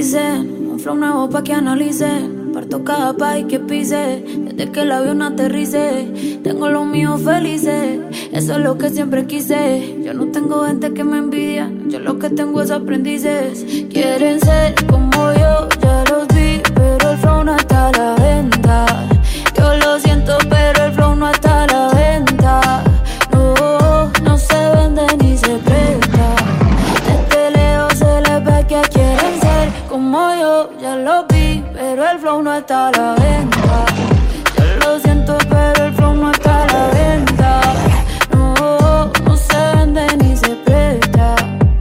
dicen, un flow nuevo pa' que analicen. Parto cada país que pise, desde que el avión aterrice. Tengo los míos felices, eso es lo que siempre quise. Yo no tengo gente que me envidia, yo lo que tengo es aprendices. Quieren ser como yo, ya los vi, pero el flow no está a la venta. Yo lo siento, pero el flow no está a la venta. No, no se vende ni se presta. Desde lejos se les ve que quieren ser como yo, ya lo vi, pero el flow no está a la venta. Yo lo siento, pero el flow no está a la venta. No, no se vende ni se presta.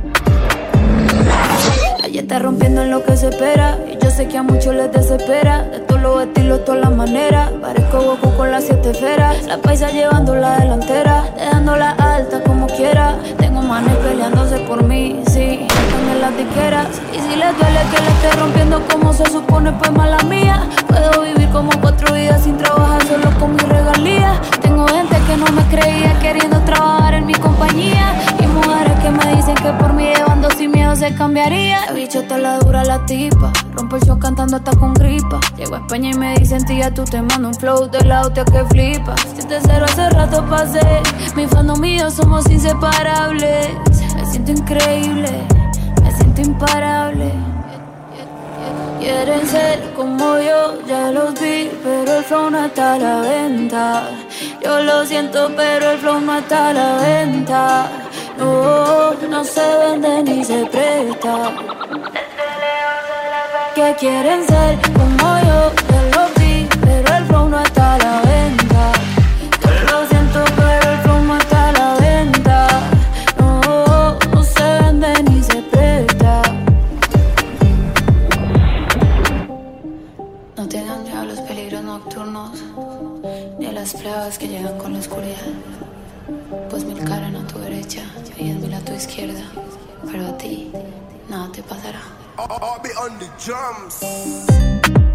Ella está rompiendo en lo que se espera, y yo sé que a muchos les desespera. De todos los estilos, todas las maneras, parezco Goku con las 7 esferas. La paisa llevando la delantera, dejándola alta como quiera. Tengo manes peleándose por mí, sí, también las tiqueras. Y si les duele que le esté rompiendo como se supone, pues mala mía. Puedo vivir como 4 vidas sin trabajar, solo con mis regalías. Tengo gente que no me creía queriendo trabajar en mi compañía, y mujeres que me dicen que por mí llevando sin miedo se cambiaría. La bichota la dura la tipa, rompe el show cantando hasta con gripa. Llego a España y me dicen, tía, tú te mando un flow de la hostia que flipa. 7-0 hace rato pasé, mi fandom y yo somos inseparables. Me siento increíble, me siento imparable. Quieren ser como yo, ya los vi, pero el flow no está a la venta. Yo lo siento, pero el flow no está a la venta. No, no se vende ni se presta. Que quieren ser como yo, ya lo vi, pero el flow no está a la venta. Yo lo siento, pero el flow no está a la venta. No, no se vende ni se presta. No tengan miedo a los peligros nocturnos, ni a las pruebas que llegan con la oscuridad. Pues 1000 caras a tu derecha y 10.000 a tu izquierda, pero a ti nada te pasará. I'll be on the drums.